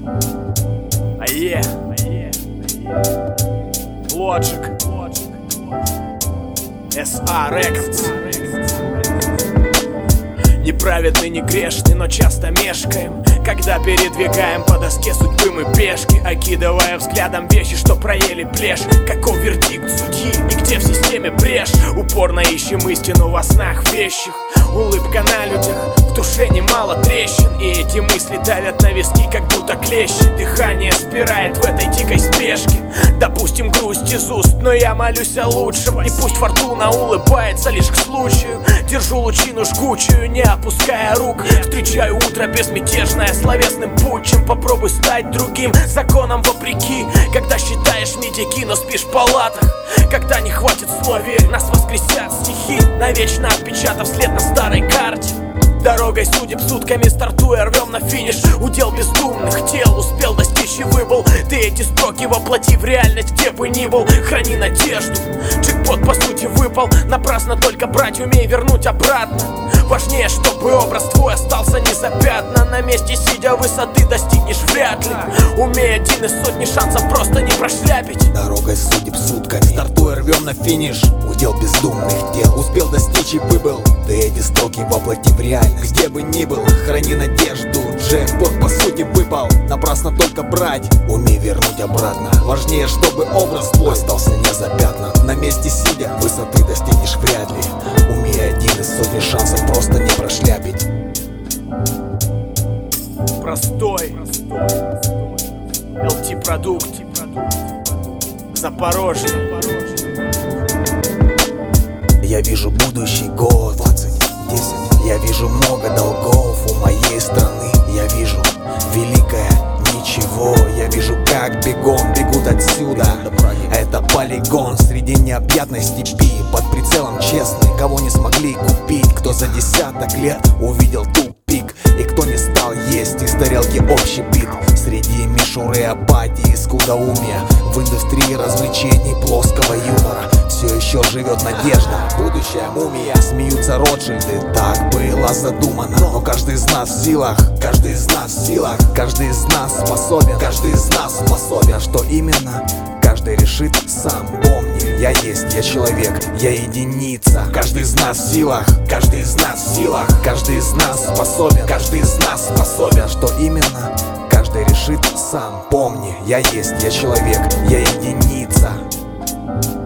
Logic SA Records. Неправедны, не грешны, но часто мешкаем, когда передвигаем по доске судьбы мы пешки, окидывая взглядом вещи, что проели плешь. Каков вердикт судьи и где в системе брешь? Упорно ищем истину во снах вещих. Улыбка на людях, в душе немало трещин, и эти мысли давят на виски, как будто клещи. Дыхание спирает в этой дикой спешке. Допустим, грусть из уст, но я молюсь о лучшем. И пусть фортуна улыбается лишь к случаю. Держу лучину жгучую, не опуская рук. Встречаю утро безмятежное словесным путчем. Попробуй стать другим, законом вопреки. Когда считаешь медики, но спишь в палатах. Когда не хватит слов, верь, нас воскресят стихи, навечно отпечатав след на старой карте. Дорогой судеб сутками стартуя, рвем на финиш. Удел бездумных тел успел достичь и выбыл. Ты эти строки воплоти в реальность, где бы ни был. Храни надежду, джекпот по сути выпал. Напрасно только брать, умей вернуть обратно. Важнее, чтобы образ твой остался не запятнан. На месте сидя высоты достигнешь вряд ли. Умей один из сотни шансов просто не прошляпить. Дорогой судеб сутками стартуя, рвем на финиш. Удел бездумных дел успел достичь и выбыл. Ты эти строки воплоти в реальность, где бы ни был. Храни надежду, джекпот по сути выпал. Напрасно только брать, умей вернуть обратно. Важнее, чтобы образ твой остался не запятнан. На месте сидя высоты достигнешь вряд ли. Умей один из сотни шансов просто не прошляпить. Простой LT продукт, Запорожье. Я вижу будущий год 2010. Я вижу много долгов у моей страны. Я вижу великое ничего. Я вижу, как бегом бегут отсюда. Это полигон среди необъятной степи. Под прицелом честный, кого не смогли купить. Кто за десяток лет увидел тупик. И кто не стал есть из тарелки общепит. Среди мишуры апатии, скудоумия. В индустрии развлечений плоского юмора все еще живет надежда, будущая мумия. Смеются Ротшильды, так было задумано. Но каждый из нас в силах, каждый из нас в силах. Каждый из нас способен, каждый из нас способен. А что именно? Каждый решит сам, помни, я есть, я человек, я единица. Каждый из нас в силах, каждый из нас в силах. Каждый из нас способен, каждый из нас способен. Что именно? Каждый решит сам, помни, я есть, я человек, я единица.